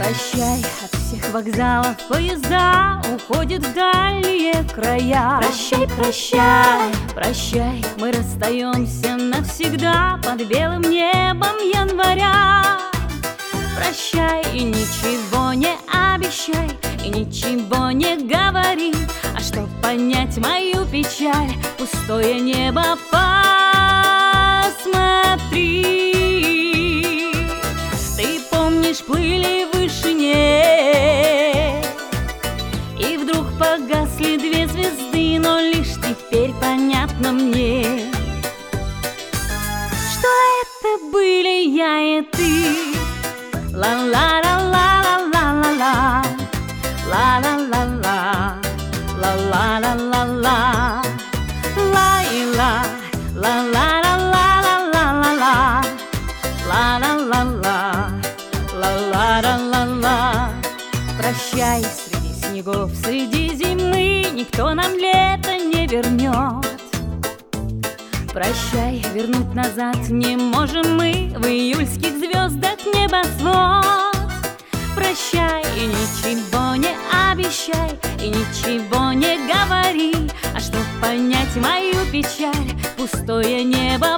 Прощай, от всех вокзалов поезда уходят в дальние края. Прощай, прощай, прощай, мы расстаемся навсегда под белым небом января. Прощай и ничего не обещай, и ничего не говори. А чтоб понять мою печаль, пустое небо посмотри. Ты помнишь, плыли в вышине, и вдруг погасли две звезды, но лишь теперь понятно мне, что это были я и ты. Ла-ла-ла-ла-ла-ла-ла-ла, ла-ла-ла-ла, ла-ла-ла-ла-ла, ла-и-ла, ла-ла-ла-ла-ла-ла-ла, ла-ла-ла-ла, ла-ла-ла-ла-ла. Прощай, среди снегов, среди зимы никто нам лето не вернет. Прощай, вернуть назад не можем мы в июльских звездах небосвод. Прощай и ничего не обещай, и ничего не говори. А чтоб понять мою печаль, пустое небо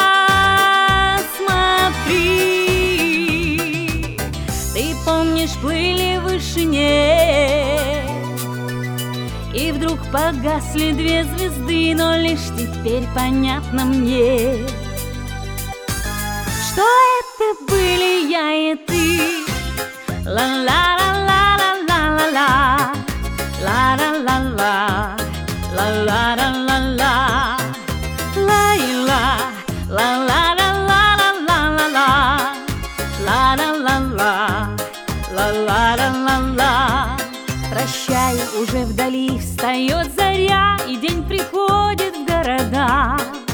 посмотри. Ты помнишь, плыли в вышине, и вдруг погасли две звезды, но лишь теперь понятно мне, что это были я и ты. Ла-ла-ла-ла-ла-ла-ла, ла-ла-ла-ла, ла-ла-ла-ла-ла, ла-и-ла, ла-ла-ла-ла-ла-ла-ла, ла-ла-ла-ла, ла-ла-ла-ла-ла. Прощай, уже вдали встает заря, и день приходит в города.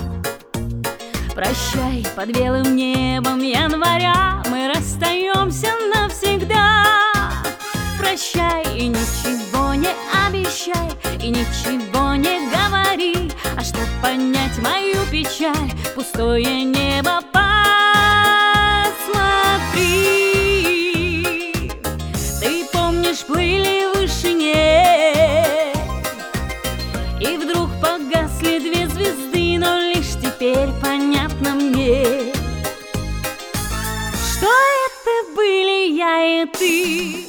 Прощай, под белым небом января мы расстаемся навсегда. Прощай и ничего не обещай, и ничего не говори. А чтоб понять мою печаль, пустое небо посмотри. Ты помнишь, плыли в вышине, и вдруг погасли две звезды, но лишь теперь понятно мне, что это были я и ты.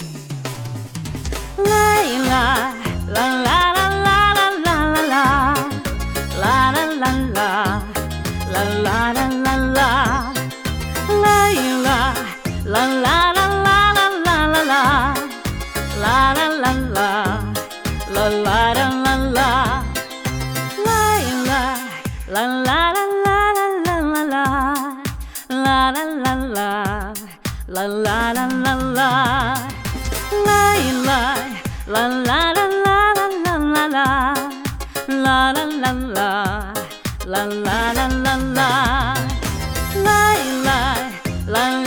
Ла-ла, ла-ла-ла-ла-ла-ла-ла, ла-ла-ла-ла, ла-ла-ла-ла-ла, ла-ла, ла-ла-ла-ла-ла-ла-ла, ла-ла-ла-ла, ла-ла-ла-ла-ла, ла-ла, ла-ла-ла-ла-ла-ла-ла, ла-ла-ла-ла, ла-ла-ла-ла-ла, ла-ла, ла-ла-ла-ла-ла-ла-ла, ла-ла-ла-ла, ла-ла-ла-ла-ла, ла-ла, ла-ла.